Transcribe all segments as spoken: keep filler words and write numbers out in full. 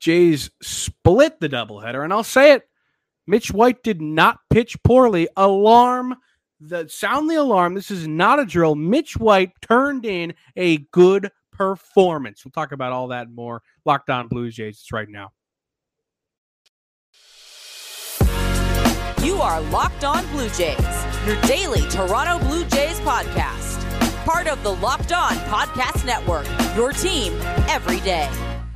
Jays split the doubleheader, and I'll say it, Mitch White did not pitch poorly. Alarm, the sound the alarm. This is not a drill. Mitch White turned in a good performance. We'll talk about all that and more. Locked On Blue Jays. It's right now. You are Locked On Blue Jays, your daily Toronto Blue Jays podcast. Part of the Locked On Podcast Network, your team every day.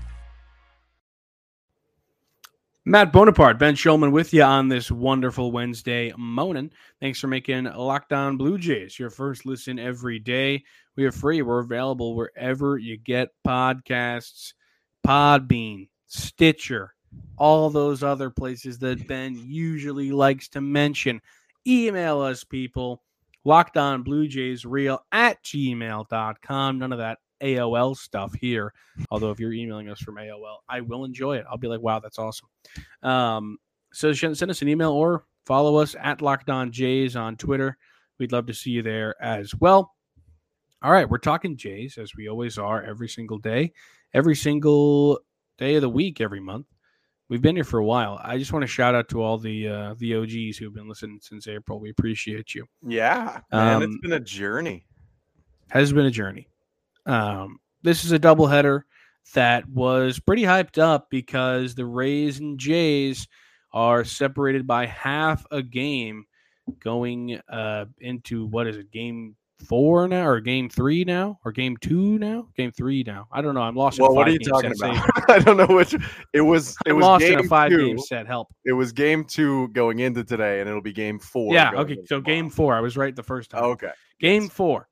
Matt Bonaparte, Ben Shulman with you on this wonderful Wednesday morning. Thanks for making Locked On Blue Jays your first listen every day. We are free. We're available wherever you get podcasts, Podbean, Stitcher, all those other places that Ben usually likes to mention. Email us, people. LockedOnBlueJaysReal at gmail dot com. None of that A O L stuff here. Although if you're emailing us from A O L, I will enjoy it. I'll be like, wow, that's awesome. Um, so send us an email or follow us at Locked On Jays on Twitter. We'd love to see you there as well. All right, we're talking Jays, as we always are, every single day, every single day of the week, every month. We've been here for a while. I just want to shout out to all the uh, the O Gs who've been listening since April. We appreciate you. Yeah, man, um, it's been a journey. Has been a journey. Um, this is a doubleheader that was pretty hyped up because the Rays and Jays are separated by half a game going uh, into, what is it, game four now or game three now or game two now? Game three now. I don't know. I'm lost in well, a what are you talking about? I don't know which. It was It I'm was lost game in a five two. game set. Help. It was game two going into today, and it'll be game four. Yeah, okay. So tomorrow. Game four. I was right the first time. Okay. Game yes. four.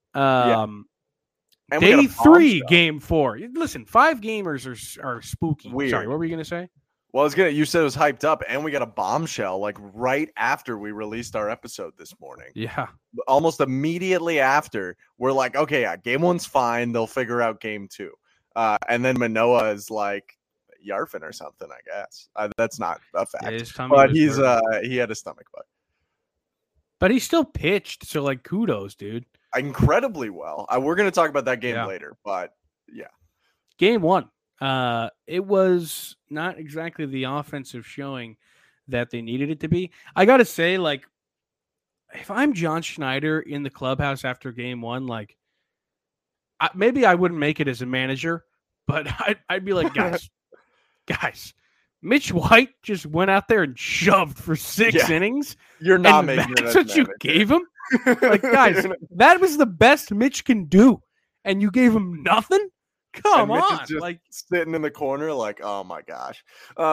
Um, yeah. Day three, game four. Listen, five gamers are are spooky. Weird. Sorry, what were you going to say? Well, I was gonna. You said it was hyped up, and we got a bombshell like right after we released our episode this morning. Yeah, almost immediately after, we're like, okay, yeah, game one's fine. They'll figure out game two, uh, and then Manoah is like yarfing or something. I guess uh, that's not a fact, yeah, but he's uh, he had a stomach bug. But he still pitched, so like kudos, dude. Incredibly well. Uh, we're gonna talk about that game yeah. later, but yeah, game one. Uh, it was not exactly the offensive showing that they needed it to be. I got to say, like, if I'm John Schneider in the clubhouse after game one, like, I, maybe I wouldn't make it as a manager, but I'd, I'd be like, guys, guys, Mitch White just went out there and shoved for six yeah. innings. You're not making that's it what you gave him? Like, guys, that was the best Mitch can do, and you gave him nothing? Come and Mitch on, is just like sitting in the corner, like, oh my gosh.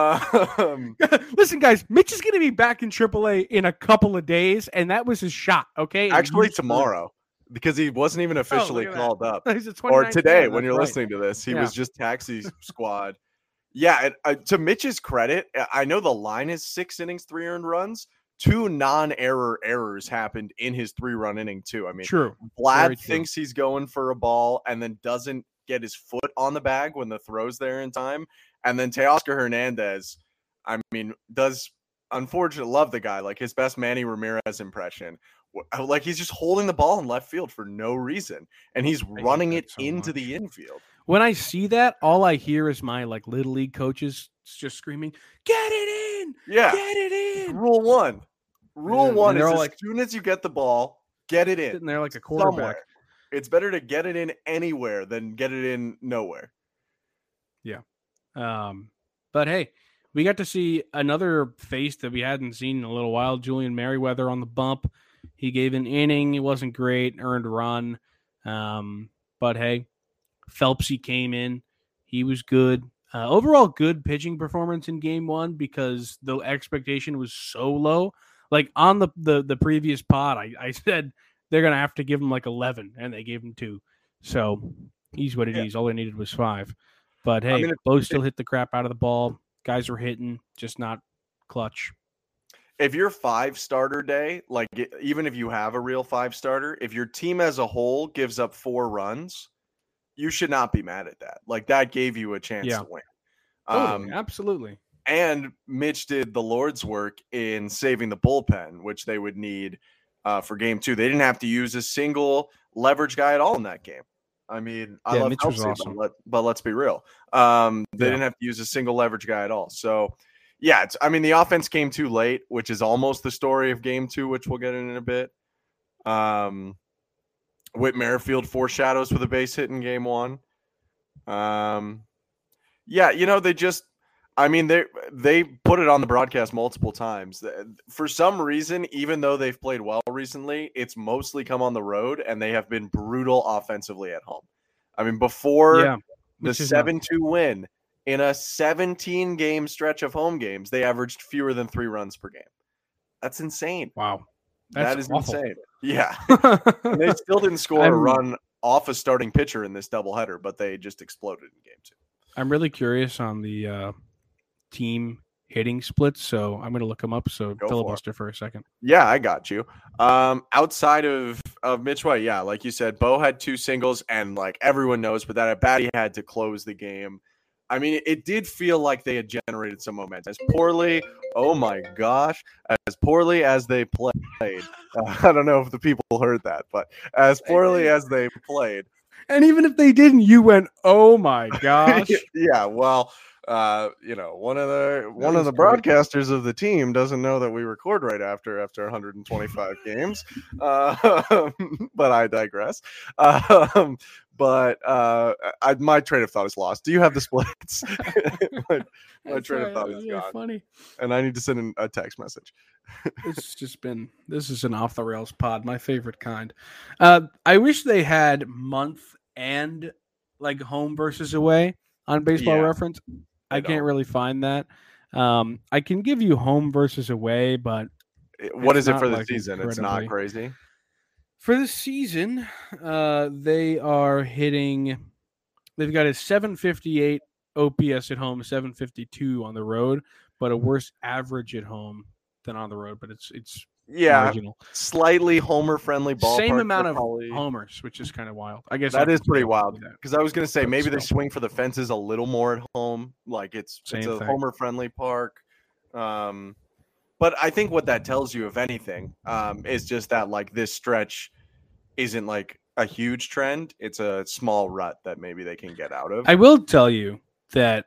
Uh, Listen, guys, Mitch is going to be back in triple A in a couple of days, and that was his shot. Okay, actually tomorrow, because he wasn't even officially oh, called up, or today when you're right. listening to this, he yeah. was just taxi squad. Yeah, it, uh, to Mitch's credit, I know the line is six innings, three earned runs. Two non-error errors happened in his three-run inning too. I mean, true. Vlad Very thinks true. he's going for a ball and then doesn't get his foot on the bag when the throw's there in time. And then Teoscar Hernandez, I mean, does unfortunately love the guy, like his best Manny Ramirez impression. Like he's just holding the ball in left field for no reason. And he's I running it so into much. the infield. When I see that, all I hear is my like little league coaches just screaming, get it in. Yeah. Get it in. Rule one. Rule and one is as like, soon as you get the ball, get it in. Sitting there like a quarterback. Somewhere. It's better to get it in anywhere than get it in nowhere. Yeah. Um, but hey, we got to see another face that we hadn't seen in a little while. Julian Merriweather on the bump. He gave an inning. It wasn't great. Earned a run. Um, but hey, Phelpsy came in. He was good. Uh, overall, good pitching performance in game one because the expectation was so low. Like on the, the, the previous pod, I, I said, they're going to have to give him like eleven, and they gave him two. So he's what it yeah. is. All they needed was five. But, hey, I mean, Bo still hit the crap out of the ball. Guys were hitting, just not clutch. If your five-starter day, like even if you have a real five-starter, if your team as a whole gives up four runs, you should not be mad at that. Like, that gave you a chance yeah. to win. Totally, Um, absolutely. And Mitch did the Lord's work in saving the bullpen, which they would need Uh, for game two. They didn't have to use a single leverage guy at all in that game. I mean, I Yeah, love Mitch was Helmsley, awesome. but, let, but let's be real. Um, they Yeah. didn't have to use a single leverage guy at all. So, yeah, it's, I mean, the offense came too late, which is almost the story of game two, which we'll get in in a bit. Um, Whit Merrifield foreshadows with a base hit in game one. Um, yeah, you know, they just, I mean, they they put it on the broadcast multiple times. For some reason, even though they've played well recently, it's mostly come on the road, and they have been brutal offensively at home. I mean, before Yeah, the which is nuts. seven two win, in a seventeen-game stretch of home games, they averaged fewer than three runs per game. That's insane. Wow. That's That is awful. insane. Yeah. And they still didn't score I'm- a run off a starting pitcher in this doubleheader, but they just exploded in game two. I'm really curious on the uh, team hitting splits, so I'm going to look them up. So Go for filibuster for a second. Yeah, I got you. Um, outside of, of Mitch White, yeah, like you said, Bo had two singles, and like everyone knows, but that at bat he had to close the game. I mean, it did feel like they had generated some momentum. As poorly, oh my gosh, as poorly as they played. Uh, I don't know if the people heard that, but as poorly as they played. And even if they didn't, you went, "Oh my gosh!" Yeah, well, uh, you know, one of the one of was the great. broadcasters of the team doesn't know that we record right after after one hundred twenty-five games. Uh, but I digress. Um, but uh, I, my train of thought is lost. Do you have the splits? my my That's train right. of thought That's is really gone, funny. and I need to send in a text message. It's just been this is an off the rails pod, my favorite kind. Uh, I wish they had month and like home versus away on Baseball Yeah, Reference. I I can't don't. really find that. Um, I can give you home versus away, but What It's is it not, for the like, season? It's not incredibly- crazy. for the season, uh, they are hitting. They've got a seven fifty-eight O P S at home, seven fifty-two on the road, but a worse average at home than on the road. But it's it's Yeah, marginal. slightly homer friendly ballpark. Same amount They're of probably- homers, which is kind of wild. I guess That I'll is pretty still wild. do that. Because I was going to say But maybe they still. swing for the fences a little more at home. Like it's Same it's a thing. homer friendly park. Um, but I think what that tells you, if anything, um, is just that like this stretch isn't like a huge trend. It's a small rut that maybe they can get out of. I will tell you that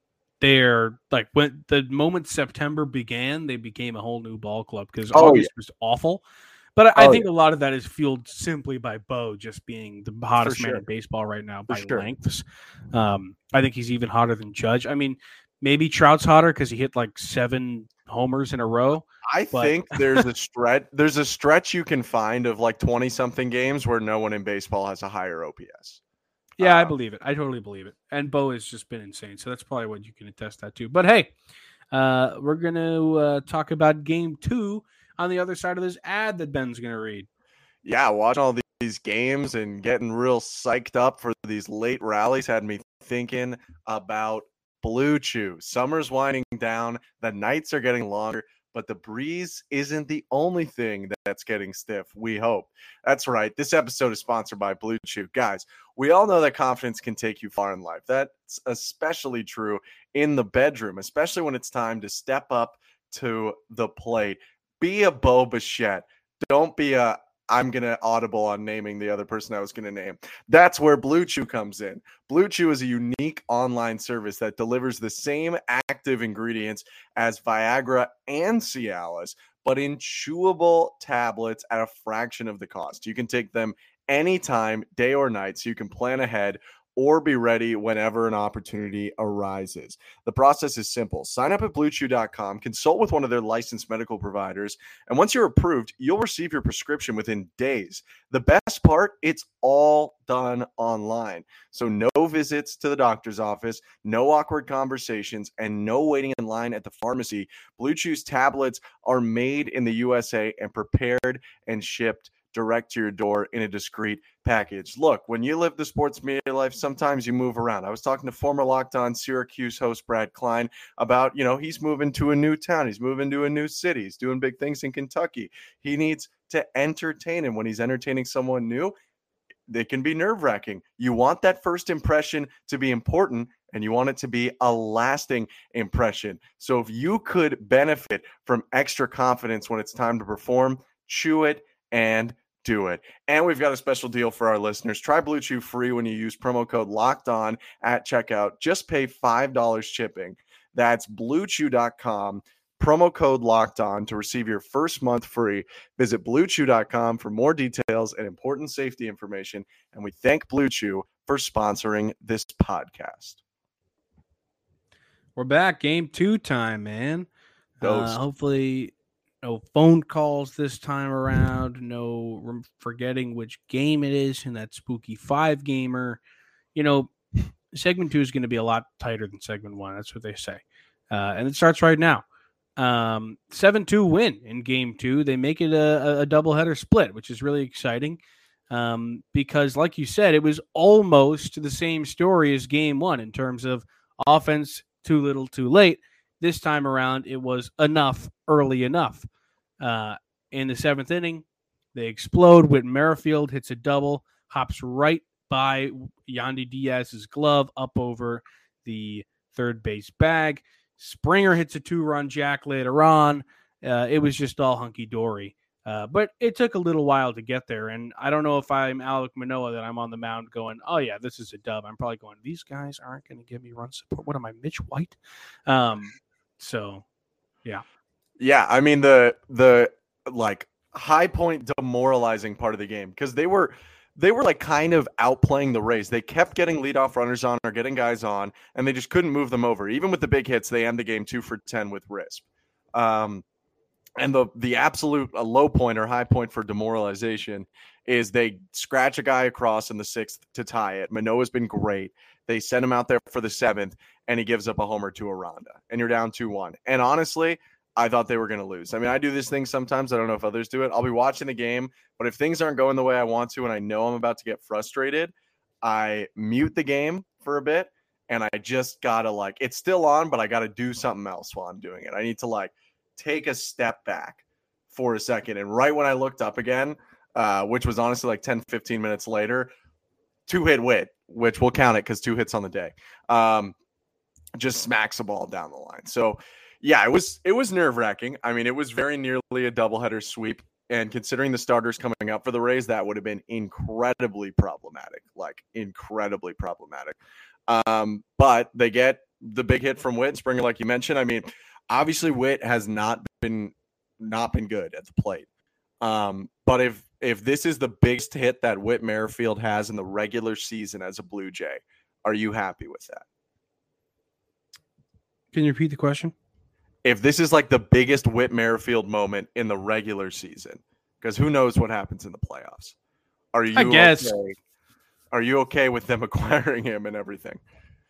they're like when the moment September began, they became a whole new ball club because Oh, August was awful. But I, I Oh, think a lot of that is fueled simply by Bo just being the hottest man sure. in baseball right now For by sure. lengths. Um, I think he's even hotter than Judge. I mean, maybe Trout's hotter because he hit like seven homers in a row. I but- think there's a stretch. There's a stretch you can find of like twenty something games where no one in baseball has a higher O P S. Yeah, I Um, believe it. I totally believe it. And Bo has just been insane. So that's probably what you can attest that to. But hey, uh, we're going to uh, talk about game two on the other side of this ad that Ben's going to read. Yeah, watching all these games and getting real psyched up for these late rallies had me thinking about Blue Chew. Summer's winding down, the nights are getting longer, but the breeze isn't the only thing that's getting stiff, we hope. That's right. This episode is sponsored by Blue Chew. Guys, we all know that confidence can take you far in life. That's especially true in the bedroom, especially when it's time to step up to the plate. Be a Bo Bichette. Don't be a I'm going to audible on naming the other person I was going to name. That's where Blue Chew comes in. Blue Chew is a unique online service that delivers the same active ingredients as Viagra and Cialis, but in chewable tablets at a fraction of the cost. You can take them anytime, day or night, so you can plan ahead or be ready whenever an opportunity arises. The process is simple. Sign up at blue chew dot com, consult with one of their licensed medical providers, and once you're approved, you'll receive your prescription within days. The best part, it's all done online. So no visits to the doctor's office, no awkward conversations, and no waiting in line at the pharmacy. Blue Chew's tablets are made in the U S A and prepared and shipped direct to your door in a discreet package. Look, when you live the sports media life, sometimes you move around. I was talking to former Locked On Syracuse host Brad Klein about, you know, he's moving to a new town. He's moving to a new city. He's doing big things in Kentucky. He needs to entertain him. When he's entertaining someone new, they can be nerve-wracking. You want that first impression to be important, and you want it to be a lasting impression. So if you could benefit from extra confidence when it's time to perform, chew it and do it. And we've got a special deal for our listeners. Try Blue Chew free when you use promo code Locked On at checkout. Just pay five dollars shipping. That's blue chew dot com. Promo code Locked On to receive your first month free. Visit blue chew dot com for more details and important safety information. And we thank Blue Chew for sponsoring this podcast. We're back. Game two time, man. Those. Uh, hopefully no phone calls this time around. No rem- forgetting which game it is in that spooky five gamer. You know, segment two is going to be a lot tighter than segment one. That's what they say. Uh, and it starts right now. Um, seven two win in game two. They make it a, a doubleheader split, which is really exciting. Um, because like you said, it was almost the same story as game one in terms of offense, too little, too late. This time around, it was enough early enough. Uh, in the seventh inning, they explode. Whit Merrifield hits a double, hops right by Yandy Diaz's glove up over the third base bag. Springer hits a two-run jack later on. Uh, it was just all hunky-dory. Uh, but it took a little while to get there, and I don't know if I'm Alek Manoah that I'm on the mound going, oh, yeah, this is a dub. I'm probably going, these guys aren't going to give me run support. What am I, Mitch White? Um, so, yeah. Yeah, I mean, the, the like, high point demoralizing part of the game, because they were – They were like kind of outplaying the Rays. They kept getting leadoff runners on or getting guys on, and they just couldn't move them over. Even with the big hits, they end the game two for ten with Risp. Um, and the the absolute a low point or high point for demoralization is they scratch a guy across in the sixth to tie it. Manoah's been great. They send him out there for the seventh, and he gives up a homer to Aranda, and you're down two one. And honestly, I thought they were going to lose. I mean, I do this thing sometimes. I don't know if others do it. I'll be watching the game, but if things aren't going the way I want to and I know I'm about to get frustrated, I mute the game for a bit, and I just got to, like, it's still on, but I got to do something else while I'm doing it. I need to, like, take a step back for a second. And right when I looked up again, uh, which was honestly like ten, fifteen minutes later, two-hit Whit, which we'll count it because two hits on the day, um, just smacks the ball down the line. So, yeah, it was it was nerve-wracking. I mean, it was very nearly a doubleheader sweep, and considering the starters coming up for the Rays, that would have been incredibly problematic, like incredibly problematic. Um, but they get the big hit from Whit and Springer, like you mentioned. I mean, obviously Whit has not been not been good at the plate. Um, but if if this is the biggest hit that Whit Merrifield has in the regular season as a Blue Jay, are you happy with that? Can you repeat the question? If this is like the biggest Whit Merrifield moment in the regular season, because who knows what happens in the playoffs? Are you I guess. okay? Are you okay with them acquiring him and everything?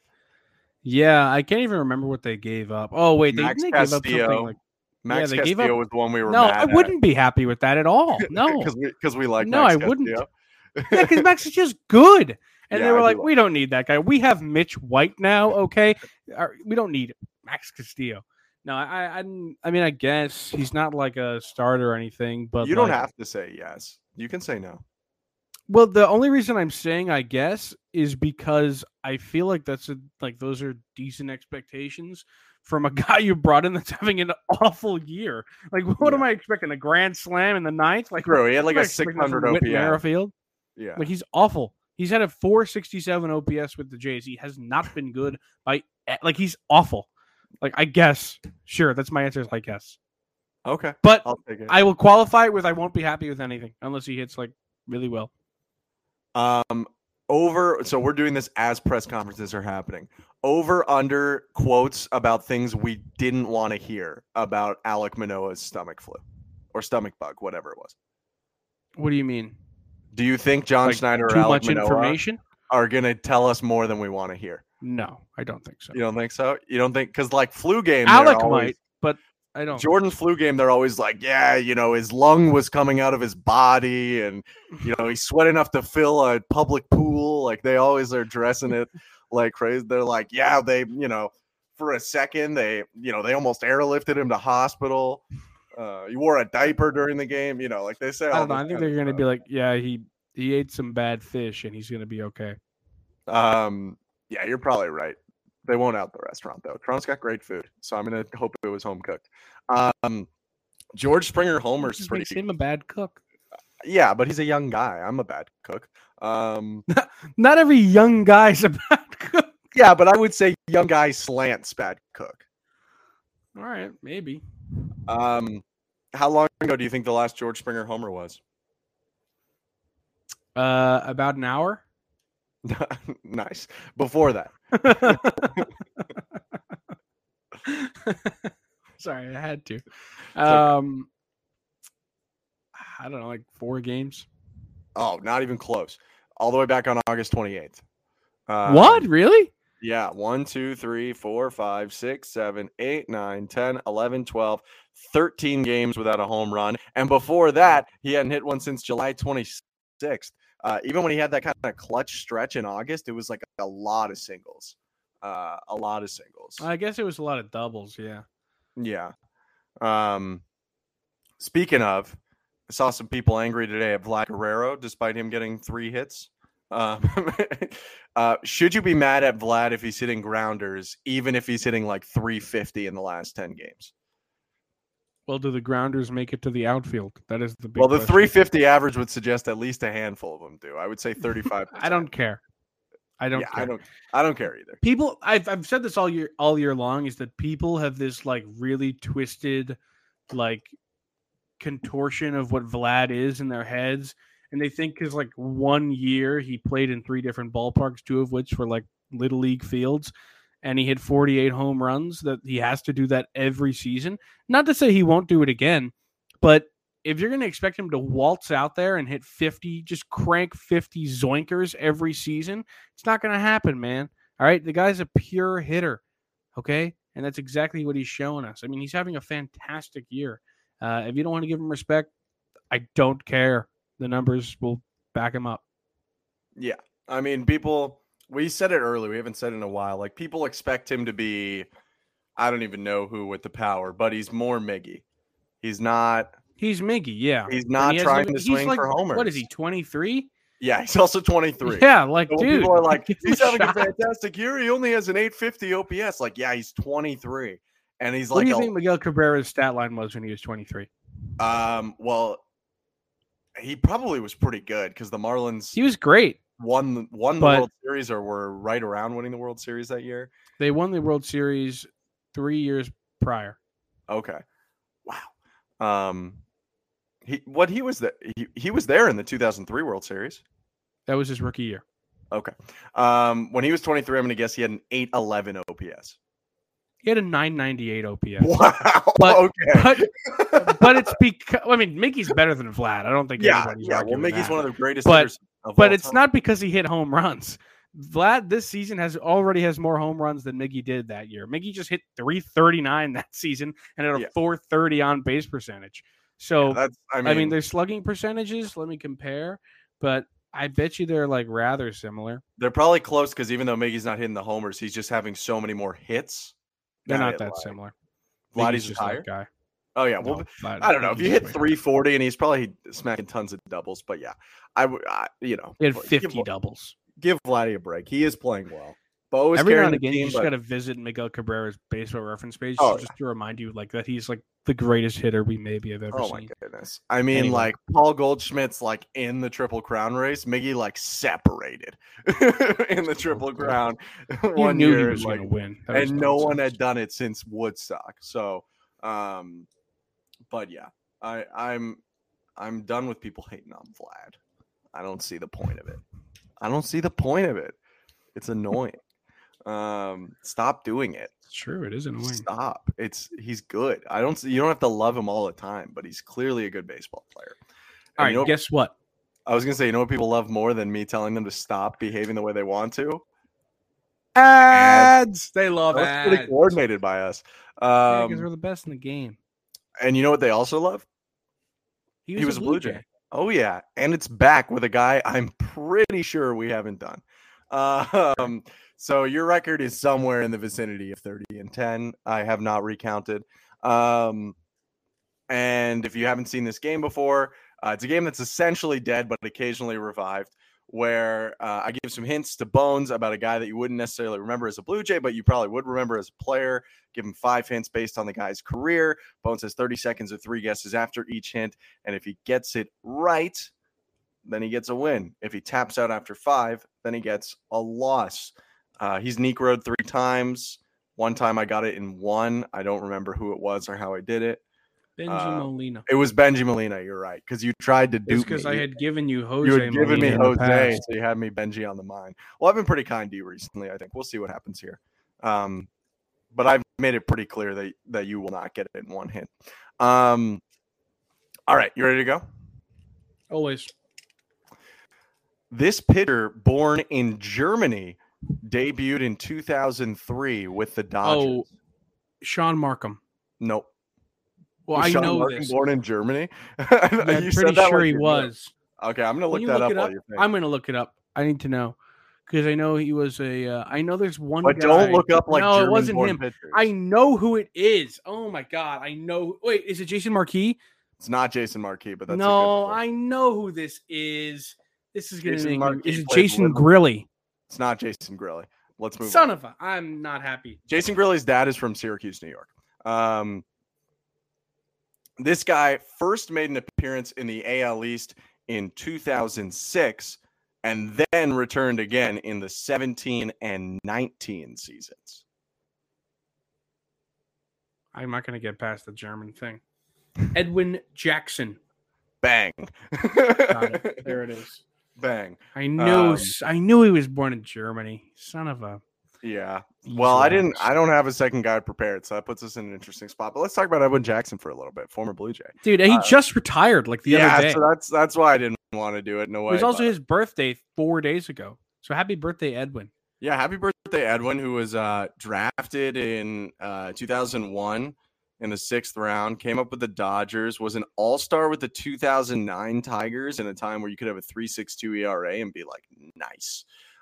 Yeah, I can't even remember what they gave up. Oh wait, they, Max they gave up Castillo. something like Max yeah, they Castillo gave up, was the one we were no, mad I at. wouldn't be happy with that at all. No, because we because we like no, Max I Castillo. wouldn't. Yeah, because Max is just good, and Yeah, they were I like, do we don't need that guy. We have Mitch White now. Okay, Our- we don't need Max Castillo. No, I, I, I mean, I guess he's not like a starter or anything, but You don't like, have to say yes. You can say no. Well, the only reason I'm saying I guess is because I feel like that's a, like those are decent expectations from a guy you brought in that's having an awful year. Like, what Yeah. am I expecting? A grand slam in the ninth? Like, Bro, he had like what am I a expecting six hundred from Whit O P S. Merrifield? Yeah. Like, he's awful. He's had a four sixty-seven O P S with the Jays. He has not been good by like he's awful. Like, I guess. Sure, that's my answer is I guess. Okay. But I'll take it. I will qualify it with I won't be happy with anything unless he hits like really well. Um, over. So we're doing this as press conferences are happening. Over under quotes about things we didn't want to hear about Alek Manoah's stomach flu or stomach bug, whatever it was. What do you mean? Do you think John Like, Schneider or too Alek much Manoah information? are going to tell us more than we want to hear? No, I don't think so. You don't think so? You don't think because like flu game, Alec they're always- might, but I don't. Jordan's flu game, they're always like, yeah, you know, his lung was coming out of his body and, you know, he sweat enough to fill a public pool. Like they always are dressing it like crazy. They're like, yeah, they, you know, for a second, they, you know, they almost airlifted him to hospital. Uh, he wore a diaper during the game, you know, like they say. I all don't know. this I think kind they're of going to stuff. be like, yeah, he he ate some bad fish and he's going to be okay. Um, yeah, you're probably right. They won't out the restaurant though. Toronto's got great food, so I'm gonna hope it was home cooked. Um, George Springer homers Just pretty. makes him a bad cook. Yeah, but he's a young guy. I'm a bad cook. Um, Not every young guy's a bad cook. yeah, but I would say young guy slants bad cook. All right, maybe. Um, how long ago do you think the last George Springer homer was? Uh, about an hour. Nice. Before that. Sorry, I had to. Um, I don't know, like four games. Oh, not even close. All the way back on August twenty-eighth. Um, What? Really? Yeah. one, two, three, four, five, six, seven, eight, nine, ten, eleven, twelve, thirteen games without a home run. And before that, he hadn't hit one since July twenty-sixth. Uh, even when he had that kind of clutch stretch in August, it was like a lot of singles. Uh, a lot of singles. I guess it was a lot of doubles. Yeah. Yeah. Um, speaking of, I saw some people angry today at Vlad Guerrero, despite him getting three hits. Um, uh, should you be mad at Vlad if he's hitting grounders, even if he's hitting like three fifty in the last ten games? Well, do the grounders make it to the outfield? That is the big Well, the question. three fifty average would suggest at least a handful of them do. I would say thirty-five percent. I don't care. I don't yeah, care. I don't I don't care either. People, I've I've said this all year all year long, is that people have this like really twisted, like contortion of what Vlad is in their heads, and they think because like one year he played in three different ballparks, two of which were like little league fields, and he hit forty-eight home runs, that he has to do that every season. Not to say he won't do it again, but if you're going to expect him to waltz out there and hit fifty, just crank fifty zoinkers every season, it's not going to happen, man. All right? The guy's a pure hitter, okay? And that's exactly what he's showing us. I mean, he's having a fantastic year. Uh, if you don't want to give him respect, I don't care. The numbers will back him up. Yeah. I mean, people, we said it earlier. We haven't said it in a while. Like, people expect him to be, I don't even know who with the power, but he's more Miggy. He's not. He's Miggy, yeah. He's not he trying no, to swing like, for homers. What is he, twenty-three? Yeah, he's also twenty-three. Yeah, like, so dude. People are like, give him he's a having shot. a fantastic year. He only has an eight fifty O P S. Like, yeah, he's twenty-three. And he's What like, do you a, think Miguel Cabrera's stat line was when he was twenty-three? um, well, he probably was pretty good because the Marlins He was great. won, won the but- World Series or were right around winning the World Series that year. They won the World Series three years prior. Okay. Wow. Um, he what he was there. He, he was there in the two thousand three World Series. That was his rookie year. Okay. Um, when he was twenty-three, I'm going to guess he had an eight eleven O P S. He had a nine ninety-eight O P S. Wow. But- okay. But, but it's because, I mean, Mickey's better than Vlad. I don't think yeah, anybody's yeah. Well, arguing Mickey's that. one of the greatest But- hitters of But all it's time. not because he hit home runs. Vlad this season has already has more home runs than Miggy did that year. Miggy just hit three thirty-nine that season and had a Yeah. four thirty on base percentage. So Yeah, that's. I mean, I mean, their slugging percentages. Let me compare, but I bet you they're like rather similar. they're probably close because even though Mickey's not hitting the homers, he's just having so many more hits. They're Nah, not yeah, that Vlad. similar. Vladdy's Miggy's just just higher. that guy. Oh yeah. Well, No, Vlad- I don't know if Miggy's you hit way three forty and he's probably smacking tons of doubles, but yeah, I would. You know, He had give- fifty doubles. Give Vladdy a break. He is playing well. Bo is Every now carrying and the again, team, you just but- got to visit Miguel Cabrera's baseball reference page Oh, just to remind you like that he's like the greatest hitter we maybe have ever Oh my seen. goodness! I mean, Anyway. like Paul Goldschmidt's like in the Triple Crown race. Miggy like separated in the Triple Crown You one knew year, he was like, going to win, That was and no one nonsense. had done it since Woodstock. So, um, but yeah, I, I'm I'm done with people hating on Vlad. I don't see the point of it. I don't see the point of it. It's annoying. Um, stop doing it. It's true. It is annoying. Stop. It's he's good. I don't. You don't have to love him all the time, but he's clearly a good baseball player. All And right, you know, guess what? I was gonna say, you know what people love more than me telling them to stop behaving the way they want to? Ads. They love That was ads. pretty coordinated by us. Yeah, because Um, we're the best in the game. and you know what they also love? He He was a Blue Jay. Oh yeah, and it's back with a guy I'm pretty sure we haven't done. Um, so your record is somewhere in the vicinity of thirty and ten. I have not recounted. Um, and if you haven't seen this game before, uh, it's a game that's essentially dead but occasionally revived. where uh, I give some hints to Bones about a guy that you wouldn't necessarily remember as a Blue Jay, but you probably would remember as a player. Give him five hints based on the guy's career. Bones has thirty seconds or three guesses after each hint. And if he gets it right, then he gets a win. If he taps out after five, then he gets a loss. Uh, he's Necroed three times. One time I got it in one. I don't remember who it was or how I did it. Benji Uh, Molina. It was Benji Molina. You're right. Because you tried to do It's because I had given you Jose. You had given me Molina in the Jose, past. so you had me Benji on the mind. Well, I've been pretty kind to you recently, I think. We'll see what happens here. Um, but I've made it pretty clear that, that you will not get it in one hit. Um, all right. You ready to go? Always. This pitcher, born in Germany, debuted in two thousand three with the Dodgers. Oh, Sean Markham. Nope. Well, Was I Sean know Markham this. born in Germany? Yeah, You I'm said pretty that sure like he you knew. was. Okay, I'm gonna Can look you that look up it while up? you think. I'm going to look it up. I need to know because I know he was a. Uh, I know there's one. But guy. don't look up like no, German it wasn't born him. pitchers. I know who it is. Oh my god, I know. Wait, is it Jason Marquis? It's not Jason Marquis, but that's no, a good I know who this is. This is going to Jason make. Marquis Me, is it played Jason Liverpool. Grilly? It's not Jason Grilly. Let's move Son on. of a! I'm not happy. Jason Grilly's dad is from Syracuse, New York. Um, this guy first made an appearance in the A L East in two thousand six and then returned again in the seventeen and nineteen seasons. I'm not going to get past the German thing. Edwin Jackson. Bang. Got it. There it is. Bang. I knew. Um, I knew he was born in Germany. Son of a. Yeah. Well, I didn't. Beeswax. I don't have a second guy prepared, so that puts us in an interesting spot. But let's talk about Edwin Jackson for a little bit, former Blue Jay. Dude, he uh, just retired like the yeah, other day. so that's that's why I didn't want to do it in a It way. was also but- his birthday four days ago. So happy birthday, Edwin. Yeah, happy birthday, Edwin, who was uh, drafted in uh, two thousand one in the sixth round, came up with the Dodgers, was an all-star with the two thousand nine Tigers in a time where you could have a three point six two E R A and be like, nice.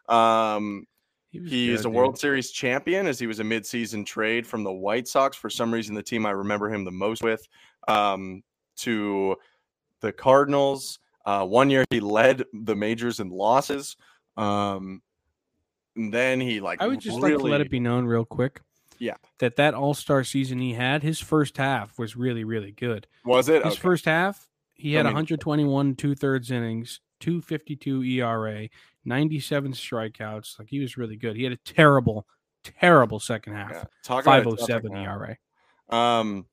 Um, He, was he good, is a dude. World Series champion as he was a midseason trade from the White Sox. For some reason, the team I remember him the most with, um, to the Cardinals. Uh, one year he led the majors in losses. Um, and then he like I would just really, like to let it be known real quick. Yeah. That that all-star season he had, his first half was really, really good. was it His okay. first half, he I had mean- one twenty-one two-thirds innings, two fifty-two E R A, ninety-seven strikeouts. Like, he was really good. He had a terrible, terrible second half. Yeah. Talk about five a oh tough seven second E half. R A. Um,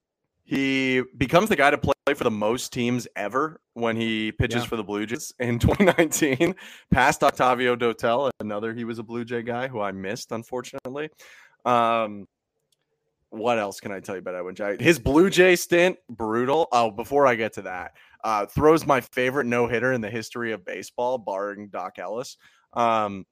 he becomes the guy to play for the most teams ever when he pitches Yeah. for the Blue Jays in twenty nineteen, past Octavio Dotel, another he was a Blue Jay guy who I missed, unfortunately. Um, what else can I tell you about Edwin Jackson? His Blue Jay stint, brutal. Oh, before I get to that, uh, throws my favorite no-hitter in the history of baseball, barring Doc Ellis. Um,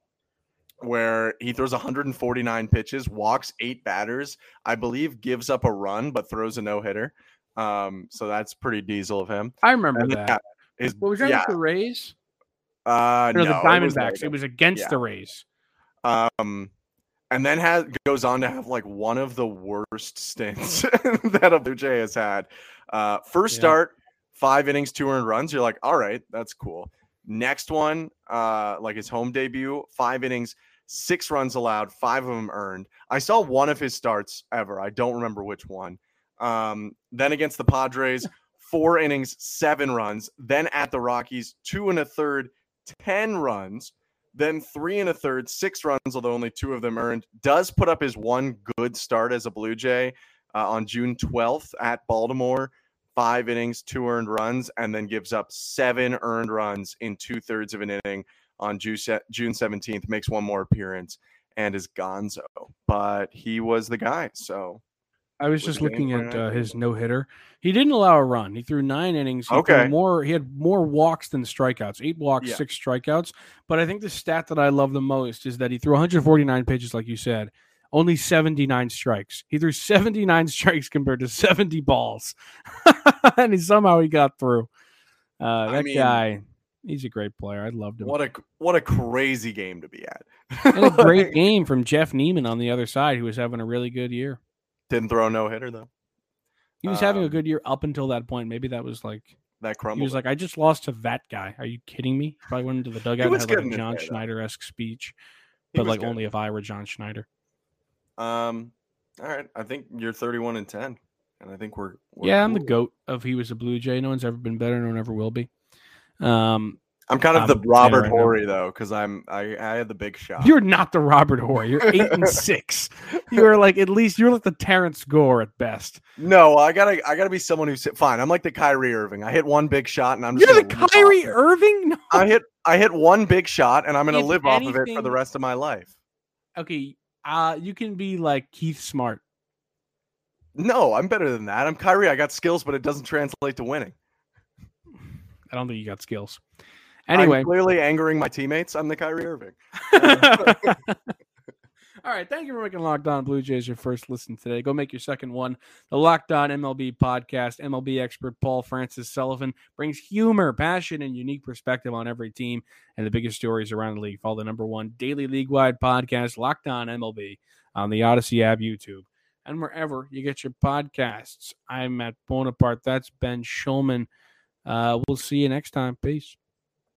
where he throws one forty-nine pitches, walks eight batters, I believe gives up a run, but throws a no-hitter. Um, so that's pretty diesel of him. I remember And then, that. yeah, his, What was that yeah, with the Rays? uh, No, no, the it was Diamondbacks. later. It was against Yeah. the Rays. Um, and then has goes on to have like one of the worst stints that a Blue Jay has had. Uh, first Yeah. start, five innings, two earned runs. You're like, all right, that's cool. Next one, uh, like his home debut, five innings, six runs allowed, five of them earned. I saw one of his starts ever. I don't remember which one. Um, then against the Padres, four innings, seven runs. Then at the Rockies, two and a third, ten runs. Then three and a third, six runs, although only two of them earned. Does put up his one good start as a Blue Jay uh, on June twelfth at Baltimore. Five innings, two earned runs, and then gives up seven earned runs in two-thirds of an inning on June seventeenth. Makes one more appearance and is gonzo. But he was the guy, so... I was Was just it looking game at winner? uh, his no hitter. He didn't allow a run. He threw nine innings. He Okay. threw more. He had more walks than strikeouts. Eight walks, Yeah. six strikeouts. But I think the stat that I love the most is that he threw one forty-nine pitches, like you said, only seventy-nine strikes. He threw seventy-nine strikes compared to seventy balls, and he, somehow he got through. Uh, that mean, guy, he's a great player. I loved him. What a what a crazy game to be at. And a great game from Jeff Neiman on the other side, who was having a really good year. Didn't throw a no-hitter, though. He was having a Um, good year up until that point. Maybe that was like that crumbled. He was like, I just lost to that guy. Are you kidding me? Probably went into the dugout and was had like good a in John it there, though. Schneider-esque speech. He But was like good. only if I were John Schneider. Um, all right. I think you're thirty-one and ten, and I think we're, we're yeah, I'm the cool. GOAT of he was a Blue Jay. No one's ever been better. No one ever will be. Um, I'm kind of I'm the Robert right now. Horry though, because I'm I, I had the big shot. You're not the Robert Horry. You're eight and six. You're like at least you're like the Terrence Gore at best. No, I gotta I gotta be someone who's fine. I'm like the Kyrie Irving. I hit one big shot and I'm just You're the gonna live Kyrie off it. Irving. No. I hit I hit one big shot and I'm gonna If live off of it for anything- the rest of my life. Okay, uh, you can be like Keith Smart. No, I'm better than that. I'm Kyrie. I got skills, but it doesn't translate to winning. I don't think you got skills. Anyway, I'm clearly angering my teammates. I'm the Kyrie Irving. all right. Thank you for making Locked On Blue Jays your first listen today. Go make your second one. The Locked On M L B podcast. M L B expert Paul Francis Sullivan brings humor, passion, and unique perspective on every team and the biggest stories around the league. Follow the number one daily league-wide podcast, Locked On M L B, on the Odyssey app, YouTube, and wherever you get your podcasts. I'm Matt Bonaparte. That's Ben Schulman. Uh, we'll see you next time. Peace.